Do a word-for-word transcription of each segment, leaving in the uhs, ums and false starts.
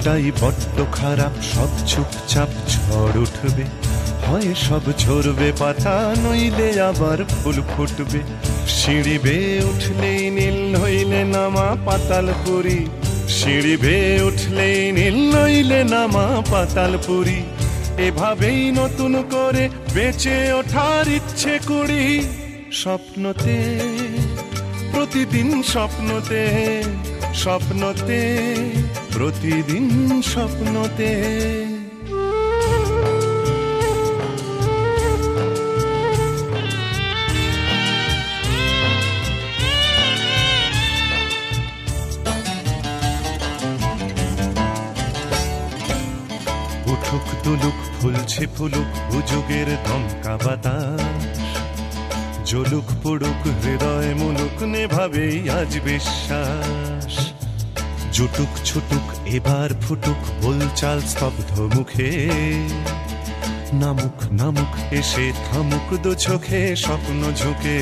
দিনটাই বড্ড খারাপ, সব চুপচাপ ঝড় উঠবে, হয় সব ঝরবে পাতা, নইলে আবার ফুল ফুটবে। সিঁড়ি বেয়ে উঠলেই নীল, নইলে নামা পাতালপুরি, সিঁড়ি বেয়ে উঠলেই নীল, নইলে নামা পাতালপুরি। এভাবেই নতুন করে বেঁচে ওঠার ইচ্ছে করি, স্বপ্নতে প্রতিদিন, স্বপ্নতে স্বপ্নতে প্রতিদিন, স্বপ্নতে। উঠুক দুলুক ফুলছে ফুলুক হুজুগের দমকা বাতাস, জ্বলুক পড়ুক হৃদয় মুলুক নেভাবেই আজ বিশ্বাস। জুটুক ছুটুক এবার ফুটুক বলচাল স্তব্ধ মুখে, নামুক নামুক এসে থামুক দু চোখে স্বপ্ন ঝুঁকে।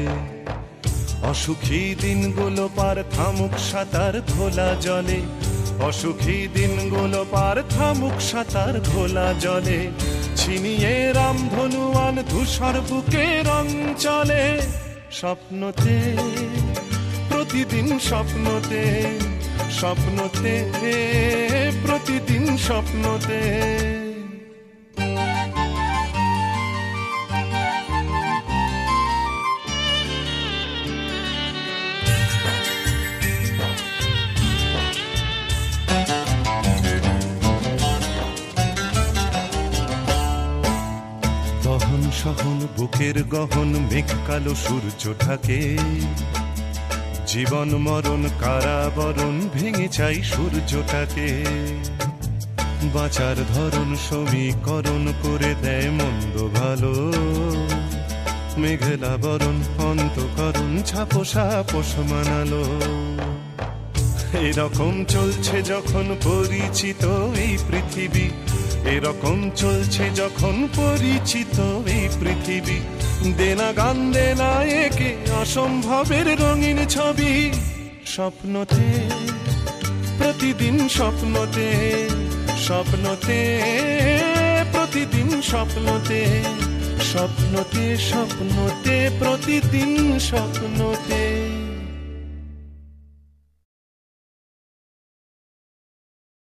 অসুখী দিনগুলো পার থামুক সাঁতার খোলা জলে, অসুখী দিনগুলো পার থামুক সাঁতার খোলা জলে। ছিনিয়ে রামধনুয়ান ধূসর বুকে রং চলে, স্বপ্নতে প্রতিদিন, স্বপ্নতে স্বপ্নতে প্রতিদিন, স্বপ্নতে। দহন সহন বুকের গহন, মেঘ কালো সূর্যটাকে, জীবন মরণ কারাবরণ ভেঙে চাই সূর্যটাকে। বাঁচার ধরন সমীকরণ করে দেয় মন্দ ভালো, মেঘলা বরণ অন্তকরণ ছাপোষা পোষ মানালো। এরকম চলছে যখন পরিচিত এই পৃথিবী, এরকম চলছে যখন পরিচিত এই পৃথিবী। দেনা গান দেনা একে অসম্ভবের রঙিন ছবি, স্বপ্নতে প্রতিদিন, স্বপ্নতে স্বপ্নতে প্রতিদিন, স্বপ্নতে স্বপ্নতে স্বপ্নতে প্রতিদিন, স্বপ্নতে।